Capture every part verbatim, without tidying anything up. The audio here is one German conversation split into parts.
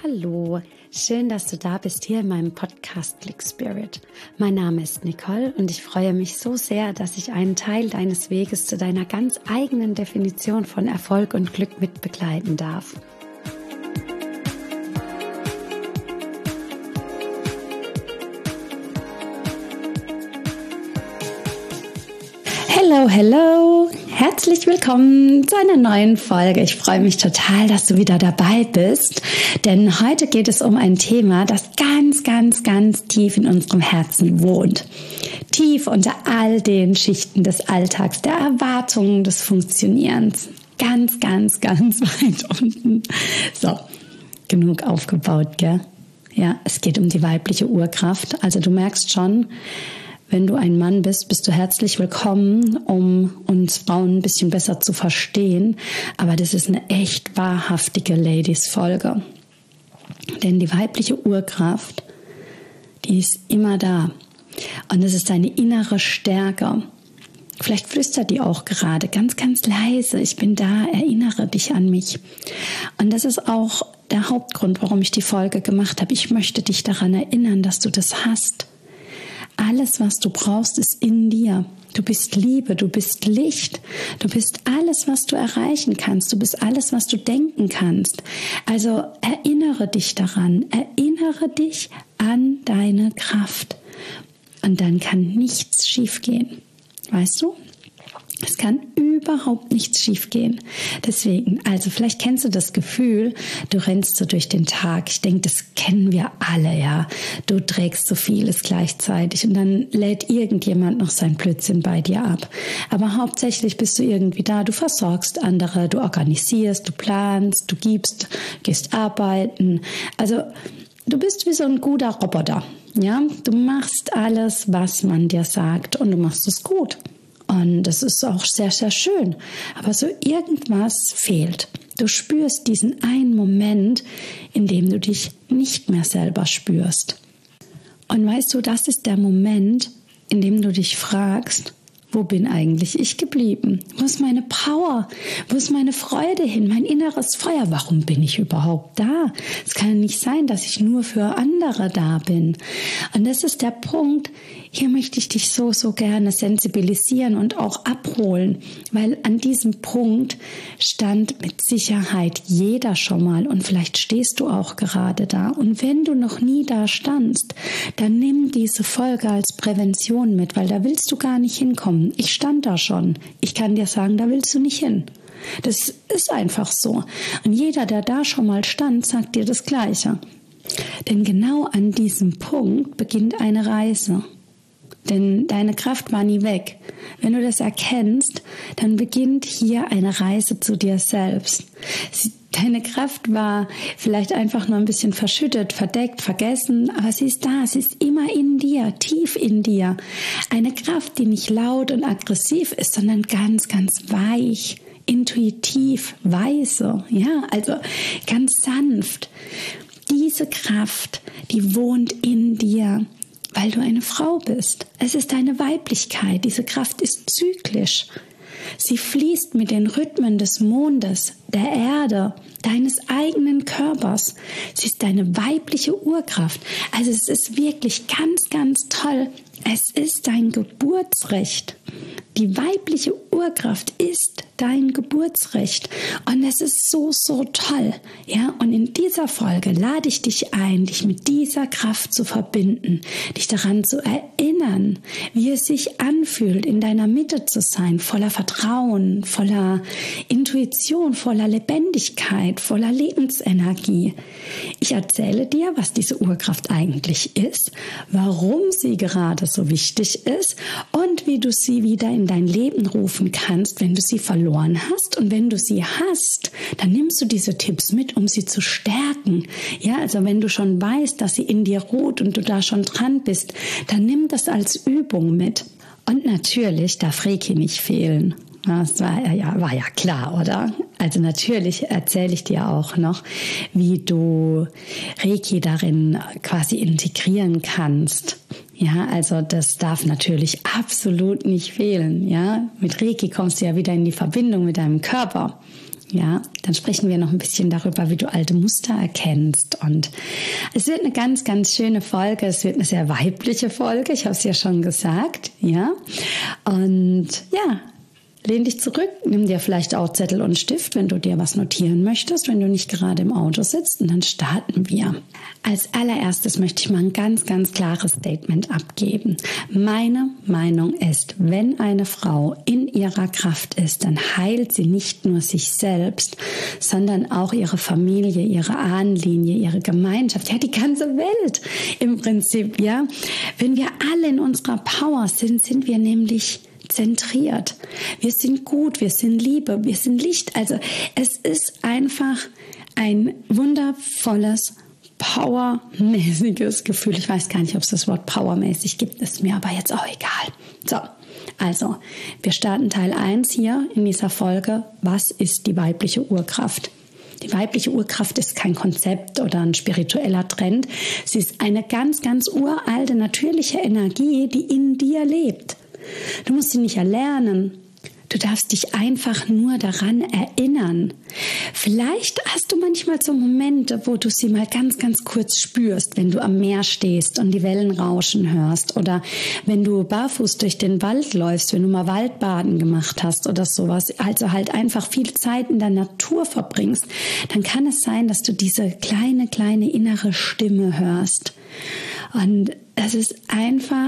Hallo, schön, dass du da bist hier in meinem Podcast Click Spirit. Mein Name ist Nicole und ich freue mich so sehr, dass ich einen Teil deines Weges zu deiner ganz eigenen Definition von Erfolg und Glück mit begleiten darf. Hello, hello! Herzlich willkommen zu einer neuen Folge. Ich freue mich total, dass du wieder dabei bist, denn heute geht es um ein Thema, das ganz, ganz, ganz tief in unserem Herzen wohnt. Tief unter all den Schichten des Alltags, der Erwartungen, des Funktionierens. Ganz, ganz, ganz weit unten. So, genug aufgebaut, gell? Ja, es geht um die weibliche Urkraft. Also du merkst schon, wenn du ein Mann bist, bist du herzlich willkommen, um uns Frauen ein bisschen besser zu verstehen. Aber das ist eine echt wahrhaftige Ladies-Folge. Denn die weibliche Urkraft, die ist immer da. Und es ist deine innere Stärke. Vielleicht flüstert die auch gerade ganz, ganz leise. Ich bin da, erinnere dich an mich. Und das ist auch der Hauptgrund, warum ich die Folge gemacht habe. Ich möchte dich daran erinnern, dass du das hast. Alles, was du brauchst, ist in dir. Du bist Liebe, du bist Licht, du bist alles, was du erreichen kannst, du bist alles, was du denken kannst. Also erinnere dich daran, erinnere dich an deine Kraft. Und dann kann nichts schiefgehen. Weißt du? Es kann überhaupt nichts schiefgehen. Deswegen, also vielleicht kennst du das Gefühl, du rennst so durch den Tag. Ich denke, das kennen wir alle, ja. Du trägst so vieles gleichzeitig und dann lädt irgendjemand noch sein Blödsinn bei dir ab. Aber hauptsächlich bist du irgendwie da, du versorgst andere, du organisierst, du planst, du gibst, gehst arbeiten. Also du bist wie so ein guter Roboter, ja. Du machst alles, was man dir sagt und du machst es gut. Und das ist auch sehr, sehr schön. Aber so irgendwas fehlt. Du spürst diesen einen Moment, in dem du dich nicht mehr selber spürst. Und weißt du, das ist der Moment, in dem du dich fragst, wo bin eigentlich ich geblieben? Wo ist meine Power? Wo ist meine Freude hin? Mein inneres Feuer? Warum bin ich überhaupt da? Es kann nicht sein, dass ich nur für andere da bin. Und das ist der Punkt, hier möchte ich dich so, so gerne sensibilisieren und auch abholen, weil an diesem Punkt stand mit Sicherheit jeder schon mal und vielleicht stehst du auch gerade da. Und wenn du noch nie da standst, dann nimm diese Folge als Prävention mit, weil da willst du gar nicht hinkommen. Ich stand da schon. Ich kann dir sagen, da willst du nicht hin. Das ist einfach so. Und jeder, der da schon mal stand, sagt dir das Gleiche. Denn genau an diesem Punkt beginnt eine Reise. Denn deine Kraft war nie weg. Wenn du das erkennst, dann beginnt hier eine Reise zu dir selbst. Deine Kraft war vielleicht einfach nur ein bisschen verschüttet, verdeckt, vergessen, aber sie ist da, sie ist immer in dir, tief in dir. Eine Kraft, die nicht laut und aggressiv ist, sondern ganz, ganz weich, intuitiv, weise, ja, also ganz sanft. Diese Kraft, die wohnt in dir, weil du eine Frau bist. Es ist deine Weiblichkeit. Diese Kraft ist zyklisch. Sie fließt mit den Rhythmen des Mondes, der Erde, deines eigenen Körpers. Sie ist deine weibliche Urkraft. Also es ist wirklich ganz, ganz toll. Es ist dein Geburtsrecht. Die weibliche Urkraft ist dein Geburtsrecht. Und es ist so, so toll. Ja, und in dieser Folge lade ich dich ein, dich mit dieser Kraft zu verbinden, dich daran zu erinnern, wie es sich anfühlt, in deiner Mitte zu sein, voller Vertrauen, voller Intuition, voller Lebendigkeit, voller Lebensenergie. Ich erzähle dir, was diese Urkraft eigentlich ist, warum sie gerade so wichtig ist und wie du sie wieder in dein Leben rufen kannst, wenn du sie verloren hast. Und wenn du sie hast, dann nimmst du diese Tipps mit, um sie zu stärken. Ja, also wenn du schon weißt, dass sie in dir ruht und du da schon dran bist, dann nimm das als Übung mit. Und natürlich darf Reiki nicht fehlen. Das war ja, war ja klar, oder? Also natürlich erzähle ich dir auch noch, wie du Reiki darin quasi integrieren kannst. Ja, also das darf natürlich absolut nicht fehlen. Ja, mit Reiki kommst du ja wieder in die Verbindung mit deinem Körper. Ja, dann sprechen wir noch ein bisschen darüber, wie du alte Muster erkennst. Und es wird eine ganz, ganz schöne Folge. Es wird eine sehr weibliche Folge. Ich habe es ja schon gesagt. Ja, und ja, lehn dich zurück, nimm dir vielleicht auch Zettel und Stift, wenn du dir was notieren möchtest, wenn du nicht gerade im Auto sitzt, und dann starten wir. Als allererstes möchte ich mal ein ganz, ganz klares Statement abgeben. Meine Meinung ist, wenn eine Frau in ihrer Kraft ist, dann heilt sie nicht nur sich selbst, sondern auch ihre Familie, ihre Ahnenlinie, ihre Gemeinschaft, ja, die ganze Welt im Prinzip, ja. Wenn wir alle in unserer Power sind, sind wir nämlich zentriert. Wir sind gut, wir sind Liebe, wir sind Licht. Also es ist einfach ein wundervolles, powermäßiges Gefühl. Ich weiß gar nicht, ob es das Wort powermäßig gibt, ist mir aber jetzt auch egal. So, also wir starten Teil eins hier in dieser Folge. Was ist die weibliche Urkraft? Die weibliche Urkraft ist kein Konzept oder ein spiritueller Trend. Sie ist eine ganz, ganz uralte, natürliche Energie, die in dir lebt. Du musst sie nicht erlernen. Du darfst dich einfach nur daran erinnern. Vielleicht hast du manchmal so Momente, wo du sie mal ganz, ganz kurz spürst, wenn du am Meer stehst und die Wellen rauschen hörst, oder wenn du barfuß durch den Wald läufst, wenn du mal Waldbaden gemacht hast oder sowas, also halt einfach viel Zeit in der Natur verbringst, dann kann es sein, dass du diese kleine, kleine innere Stimme hörst. Und es ist einfach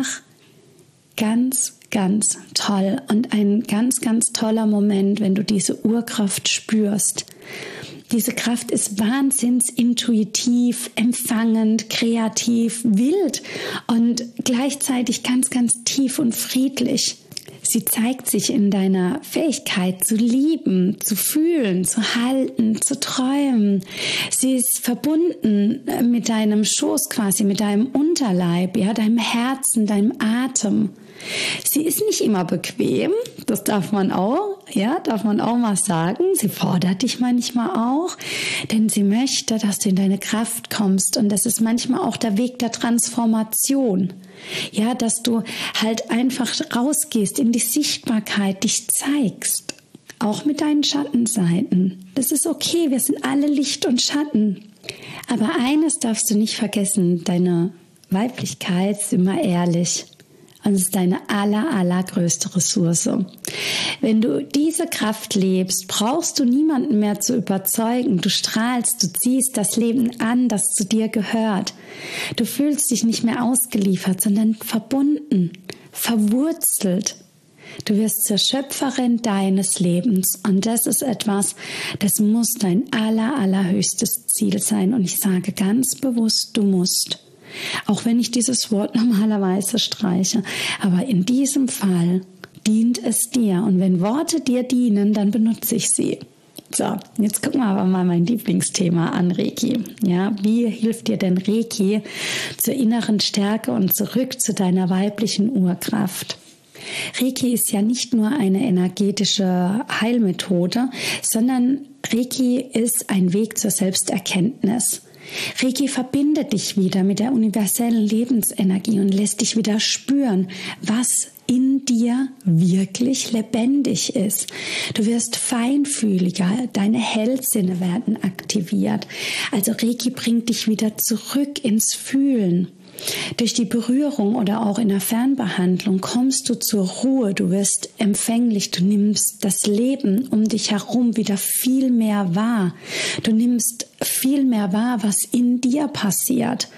ganz, ganz toll und ein ganz, ganz toller Moment, wenn du diese Urkraft spürst. Diese Kraft ist wahnsinns intuitiv, empfangend, kreativ, wild und gleichzeitig ganz, ganz tief und friedlich. Sie zeigt sich in deiner Fähigkeit zu lieben, zu fühlen, zu halten, zu träumen. Sie ist verbunden mit deinem Schoß quasi, mit deinem Unterleib, ja, deinem Herzen, deinem Atem. Sie ist nicht immer bequem, das darf man auch, ja, darf man auch mal sagen. Sie fordert dich manchmal auch, denn sie möchte, dass du in deine Kraft kommst, und das ist manchmal auch der Weg der Transformation. Ja, dass du halt einfach rausgehst in die Sichtbarkeit, dich zeigst, auch mit deinen Schattenseiten. Das ist okay, wir sind alle Licht und Schatten. Aber eines darfst du nicht vergessen, deine Weiblichkeit ist immer ehrlich. Und es ist deine aller, allergrößte Ressource. Wenn du diese Kraft lebst, brauchst du niemanden mehr zu überzeugen. Du strahlst, du ziehst das Leben an, das zu dir gehört. Du fühlst dich nicht mehr ausgeliefert, sondern verbunden, verwurzelt. Du wirst zur Schöpferin deines Lebens. Und das ist etwas, das muss dein aller, allerhöchstes Ziel sein. Und ich sage ganz bewusst, du musst. Auch wenn ich dieses Wort normalerweise streiche. Aber in diesem Fall dient es dir. Und wenn Worte dir dienen, dann benutze ich sie. So, jetzt gucken wir aber mal mein Lieblingsthema an, Reiki. Ja, wie hilft dir denn Reiki zur inneren Stärke und zurück zu deiner weiblichen Urkraft? Reiki ist ja nicht nur eine energetische Heilmethode, sondern Reiki ist ein Weg zur Selbsterkenntnis. Reiki verbindet dich wieder mit der universellen Lebensenergie und lässt dich wieder spüren, was in dir wirklich lebendig ist. Du wirst feinfühliger, deine Hellsinne werden aktiviert. Also Reiki bringt dich wieder zurück ins Fühlen. Durch die Berührung oder auch in der Fernbehandlung kommst du zur Ruhe, du wirst empfänglich, du nimmst das Leben um dich herum wieder viel mehr wahr. Du nimmst viel mehr wahr, was in dir passiert.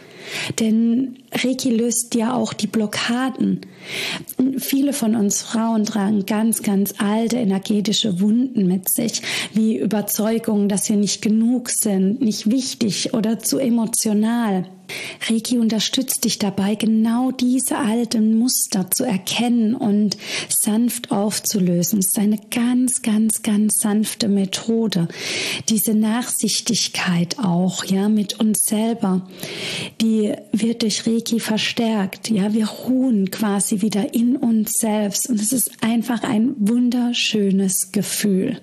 Denn Reiki löst ja auch die Blockaden. Viele von uns Frauen tragen ganz, ganz alte energetische Wunden mit sich, wie Überzeugungen, dass wir nicht genug sind, nicht wichtig oder zu emotional. Reiki unterstützt dich dabei, genau diese alten Muster zu erkennen und sanft aufzulösen. Es ist eine ganz, ganz, ganz sanfte Methode. Diese Nachsichtigkeit auch, ja, mit uns selber, die wird durch Reiki verstärkt. Ja, wir ruhen quasi wieder in uns selbst und es ist einfach ein wunderschönes Gefühl.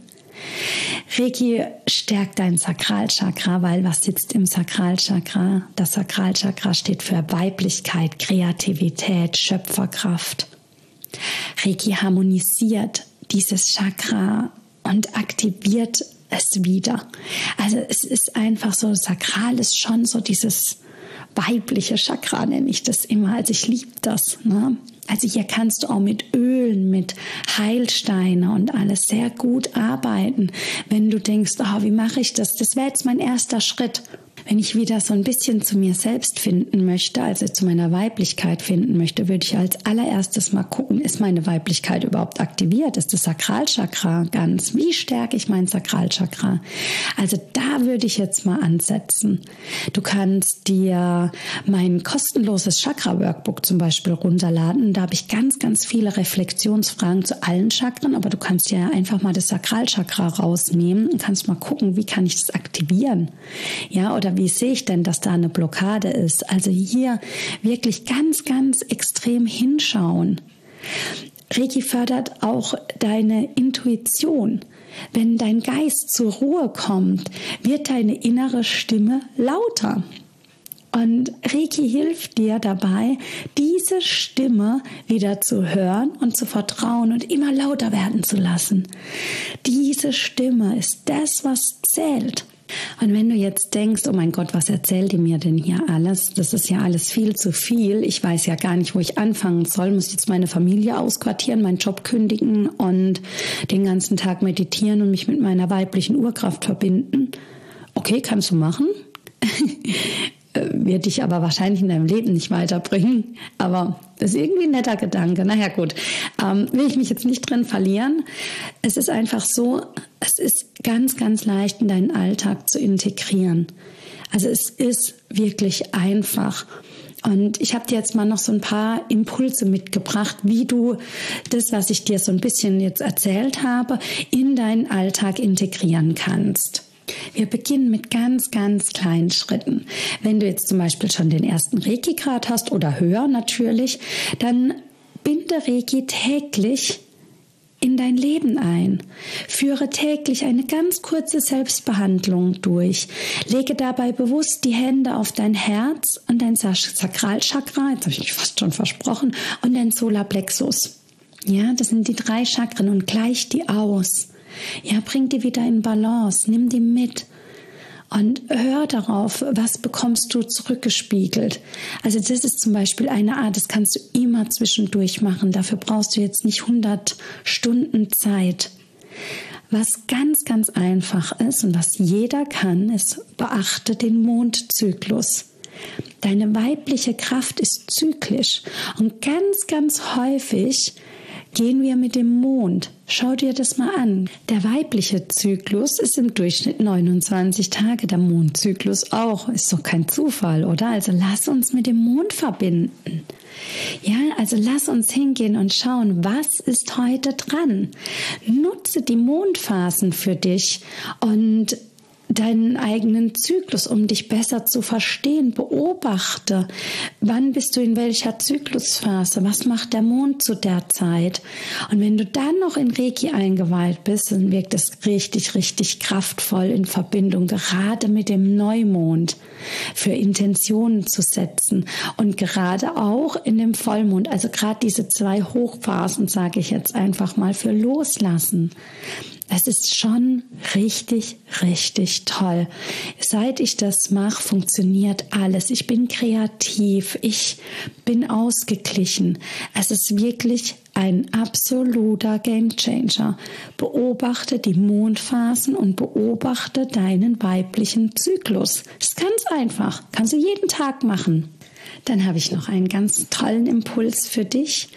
Reiki stärkt dein Sakralchakra, weil was sitzt im Sakralchakra? Das Sakralchakra steht für Weiblichkeit, Kreativität, Schöpferkraft. Reiki harmonisiert dieses Chakra und aktiviert es wieder. Also es ist einfach so, sakral ist schon so dieses weibliche Chakra, nenne ich das immer. Also ich liebe das. Ne? Also hier kannst du auch mit Ölen, mit Heilsteine und alles sehr gut arbeiten. Wenn du denkst, oh, wie mache ich das? Das wäre jetzt mein erster Schritt. Wenn ich wieder so ein bisschen zu mir selbst finden möchte, also zu meiner Weiblichkeit finden möchte, würde ich als allererstes mal gucken, ist meine Weiblichkeit überhaupt aktiviert? Ist das Sakralchakra ganz? Wie stärke ich mein Sakralchakra? Also da würde ich jetzt mal ansetzen. Du kannst dir mein kostenloses Chakra-Workbook zum Beispiel runterladen. Da habe ich ganz, ganz viele Reflexionsfragen zu allen Chakren, aber du kannst ja einfach mal das Sakralchakra rausnehmen und kannst mal gucken, wie kann ich das aktivieren? Ja, oder wie sehe ich denn, dass da eine Blockade ist? Also hier wirklich ganz, ganz extrem hinschauen. Reiki fördert auch deine Intuition. Wenn dein Geist zur Ruhe kommt, wird deine innere Stimme lauter. Und Reiki hilft dir dabei, diese Stimme wieder zu hören und zu vertrauen und immer lauter werden zu lassen. Diese Stimme ist das, was zählt. Und wenn du jetzt denkst, oh mein Gott, was erzählt die mir denn hier alles? Das ist ja alles viel zu viel. Ich weiß ja gar nicht, wo ich anfangen soll. Muss jetzt meine Familie ausquartieren, meinen Job kündigen und den ganzen Tag meditieren und mich mit meiner weiblichen Urkraft verbinden. Okay, kannst du machen. Wird dich aber wahrscheinlich in deinem Leben nicht weiterbringen. Aber das ist irgendwie ein netter Gedanke. Naja, gut. Ähm, will ich mich jetzt nicht drin verlieren. Es ist einfach so, es ist ganz, ganz leicht in deinen Alltag zu integrieren. Also es ist wirklich einfach. Und ich habe dir jetzt mal noch so ein paar Impulse mitgebracht, wie du das, was ich dir so ein bisschen jetzt erzählt habe, in deinen Alltag integrieren kannst. Wir beginnen mit ganz, ganz kleinen Schritten. Wenn du jetzt zum Beispiel schon den ersten Reiki-Grad hast oder höher natürlich, dann binde Reiki täglich in dein Leben ein. Führe täglich eine ganz kurze Selbstbehandlung durch. Lege dabei bewusst die Hände auf dein Herz und dein Sakralchakra, jetzt habe ich mich fast schon versprochen, und dein Solarplexus. Ja, das sind die drei Chakren und gleich die aus. Ja, bring die wieder in Balance, nimm die mit und hör darauf, was bekommst du zurückgespiegelt. Also das ist zum Beispiel eine Art, das kannst du immer zwischendurch machen. Dafür brauchst du jetzt nicht hundert Stunden Zeit. Was ganz, ganz einfach ist und was jeder kann, ist, beachte den Mondzyklus. Deine weibliche Kraft ist zyklisch und ganz, ganz häufig gehen wir mit dem Mond. Schau dir das mal an. Der weibliche Zyklus ist im Durchschnitt neunundzwanzig Tage, der Mondzyklus auch. Ist doch kein Zufall, oder? Also lass uns mit dem Mond verbinden. Ja, also lass uns hingehen und schauen, was ist heute dran. Nutze die Mondphasen für dich und deinen eigenen Zyklus, um dich besser zu verstehen. Beobachte, wann bist du in welcher Zyklusphase, was macht der Mond zu der Zeit. Und wenn du dann noch in Reiki eingeweiht bist, dann wirkt es richtig, richtig kraftvoll in Verbindung, gerade mit dem Neumond, für Intentionen zu setzen. Und gerade auch in dem Vollmond, also gerade diese zwei Hochphasen, sage ich jetzt einfach mal, für Loslassen. Es ist schon richtig, richtig toll. Seit ich das mache, funktioniert alles. Ich bin kreativ, ich bin ausgeglichen. Es ist wirklich ein absoluter Gamechanger. Beobachte die Mondphasen und beobachte deinen weiblichen Zyklus. Das ist ganz einfach. Kannst du jeden Tag machen. Dann habe ich noch einen ganz tollen Impuls für dich.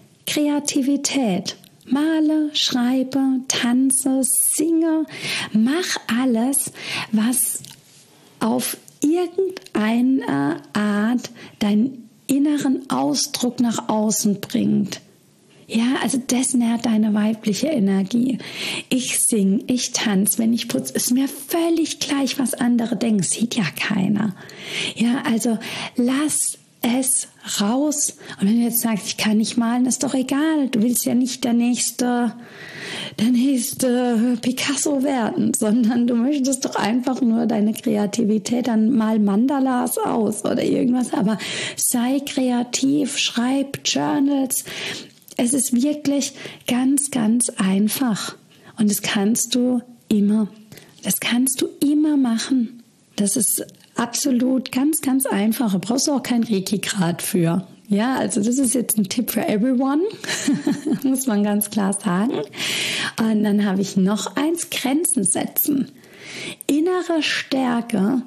Kreativität. Male, schreibe, tanze, singe, mach alles, was auf irgendeine Art deinen inneren Ausdruck nach außen bringt. Ja, also das nährt deine weibliche Energie. Ich singe, ich tanze, wenn ich putze, ist mir völlig gleich, was andere denken, sieht ja keiner. Ja, also lass es raus. Und wenn du jetzt sagst, ich kann nicht malen, ist doch egal. Du willst ja nicht der nächste, der nächste Picasso werden, sondern du möchtest doch einfach nur deine Kreativität, dann mal Mandalas aus oder irgendwas. Aber sei kreativ, schreib Journals. Es ist wirklich ganz, ganz einfach. Und das kannst du immer. Das kannst du immer machen. Das ist absolut ganz, ganz einfach. Da brauchst du auch kein Reiki-Grad für. Ja, also das ist jetzt ein Tipp für everyone, muss man ganz klar sagen. Und dann habe ich noch eins, Grenzen setzen. Innere Stärke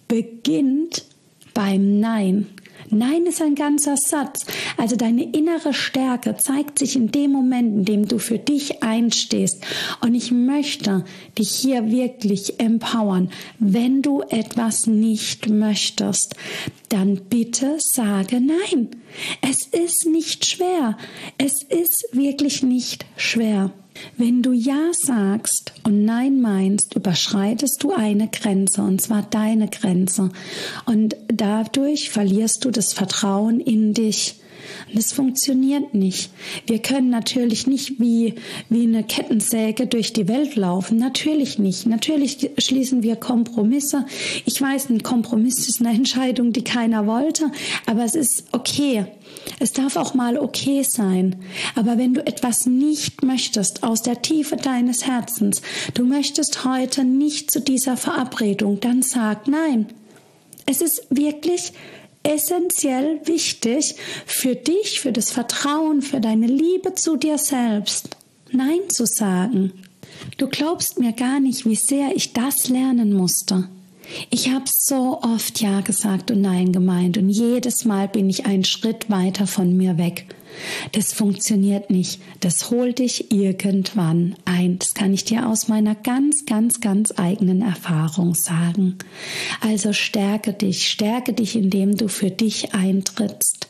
beginnt beim Nein. Nein ist ein ganzer Satz. Also deine innere Stärke zeigt sich in dem Moment, in dem du für dich einstehst. Und ich möchte dich hier wirklich empowern. Wenn du etwas nicht möchtest, dann bitte sage Nein. Es ist nicht schwer. Es ist wirklich nicht schwer. Wenn du Ja sagst und Nein meinst, überschreitest du eine Grenze, und zwar deine Grenze. Und dadurch verlierst du das Vertrauen in dich. Und das funktioniert nicht. Wir können natürlich nicht wie, wie eine Kettensäge durch die Welt laufen. Natürlich nicht. Natürlich schließen wir Kompromisse. Ich weiß, ein Kompromiss ist eine Entscheidung, die keiner wollte, aber es ist okay. Es darf auch mal okay sein. Aber wenn du etwas nicht möchtest aus der Tiefe deines Herzens, du möchtest heute nicht zu dieser Verabredung, dann sag Nein. Es ist wirklich essentiell wichtig für dich, für das Vertrauen, für deine Liebe zu dir selbst, Nein zu sagen. Du glaubst mir gar nicht, wie sehr ich das lernen musste. Ich habe so oft Ja gesagt und Nein gemeint und jedes Mal bin ich einen Schritt weiter von mir weg. Das funktioniert nicht. Das holt dich irgendwann ein. Das kann ich dir aus meiner ganz, ganz, ganz eigenen Erfahrung sagen. Also stärke dich, stärke dich, indem du für dich eintrittst.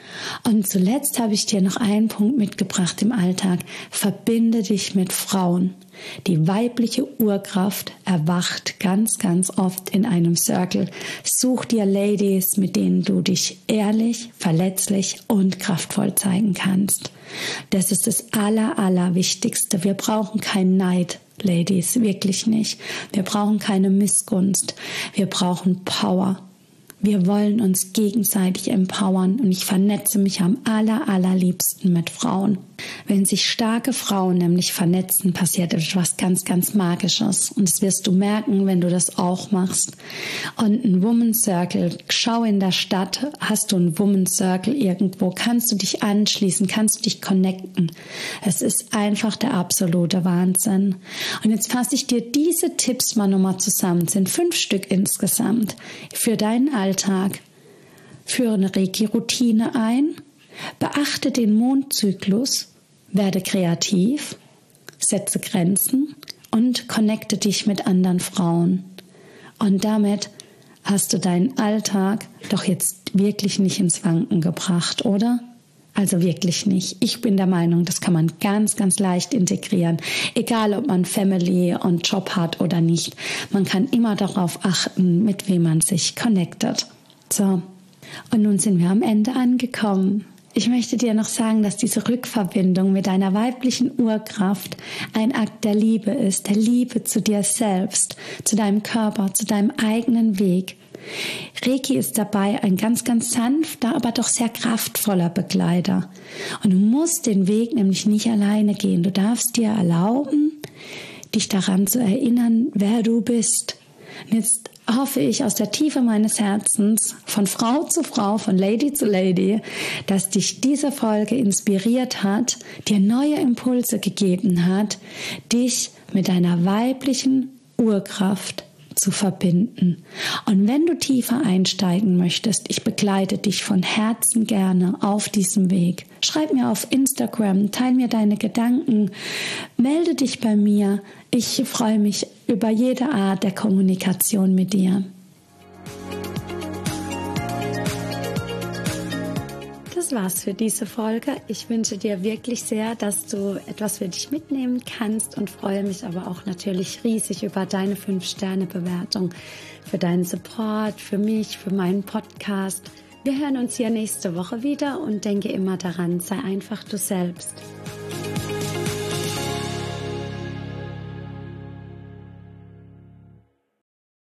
Und zuletzt habe ich dir noch einen Punkt mitgebracht im Alltag. Verbinde dich mit Frauen. Die weibliche Urkraft erwacht ganz, ganz oft in einem Circle. Such dir Ladies, mit denen du dich ehrlich, verletzlich und kraftvoll zeigen kannst. Das ist das Aller, Allerwichtigste. Wir brauchen keinen Neid, Ladies, wirklich nicht. Wir brauchen keine Missgunst. Wir brauchen Power. Wir wollen uns gegenseitig empowern und ich vernetze mich am aller, allerliebsten mit Frauen. Wenn sich starke Frauen nämlich vernetzen, passiert etwas ganz, ganz Magisches. Und das wirst du merken, wenn du das auch machst. Und ein Women's Circle, schau in der Stadt, hast du einen Women's Circle irgendwo, kannst du dich anschließen, kannst du dich connecten. Es ist einfach der absolute Wahnsinn. Und jetzt fasse ich dir diese Tipps mal nochmal zusammen. Es sind fünf Stück insgesamt für deinen Alltag. Führe eine Reiki-Routine ein. Beachte den Mondzyklus, werde kreativ, setze Grenzen und connecte dich mit anderen Frauen. Und damit hast du deinen Alltag doch jetzt wirklich nicht ins Wanken gebracht, oder? Also wirklich nicht. Ich bin der Meinung, das kann man ganz, ganz leicht integrieren. Egal, ob man Family und Job hat oder nicht. Man kann immer darauf achten, mit wem man sich connectet. So, und nun sind wir am Ende angekommen. Ich möchte dir noch sagen, dass diese Rückverbindung mit deiner weiblichen Urkraft ein Akt der Liebe ist, der Liebe zu dir selbst, zu deinem Körper, zu deinem eigenen Weg. Reiki ist dabei ein ganz, ganz sanfter, aber doch sehr kraftvoller Begleiter. Und du musst den Weg nämlich nicht alleine gehen. Du darfst dir erlauben, dich daran zu erinnern, wer du bist. Und jetzt hoffe ich aus der Tiefe meines Herzens, von Frau zu Frau, von Lady zu Lady, dass dich diese Folge inspiriert hat, dir neue Impulse gegeben hat, dich mit deiner weiblichen Urkraft zu verbinden. Und wenn du tiefer einsteigen möchtest, ich begleite dich von Herzen gerne auf diesem Weg. Schreib mir auf Instagram, teile mir deine Gedanken, melde dich bei mir. Ich freue mich über jede Art der Kommunikation mit dir. Das war's für diese Folge. Ich wünsche dir wirklich sehr, dass du etwas für dich mitnehmen kannst und freue mich aber auch natürlich riesig über deine fünf Sterne Bewertung, für deinen Support, für mich, für meinen Podcast. Wir hören uns hier nächste Woche wieder und denke immer daran, sei einfach du selbst.